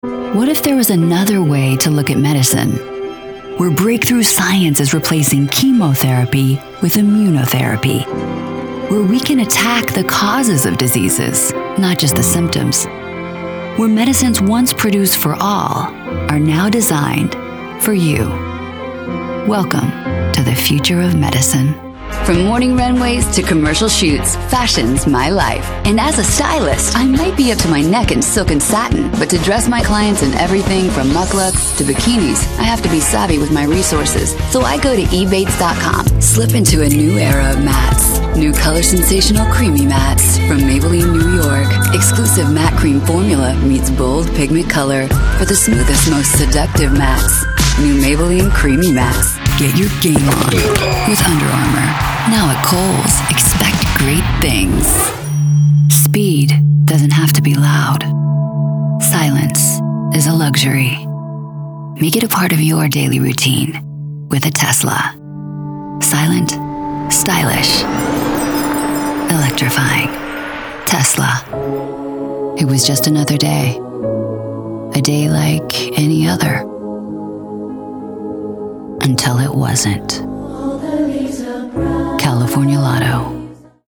What if there was another way to look at medicine? Where breakthrough science is replacing chemotherapy with immunotherapy. Where we can attack the causes of diseases, not just the symptoms. Where medicines once produced for all are now designed for you. Welcome to the future of medicine. From morning runways to commercial shoots, fashion's my life. And as a stylist, I might be up to my neck in silk and satin, but to dress my clients in everything from mucklucks to bikinis, I have to be savvy with my resources. So I go to ebates.com, slip into a new era of mattes. New color sensational creamy mattes from Maybelline, New York. Exclusive matte cream formula meets bold pigment color for the smoothest, most seductive mattes. New Maybelline Creamy Mattes. Get your game on with Under Armour. Now at Kohl's, expect great things. Speed doesn't have to be loud. Silence is a luxury. Make it a part of your daily routine with a Tesla. Silent, stylish, electrifying. Tesla. It was just another day. A day like any other. Until it wasn't. California Lotto.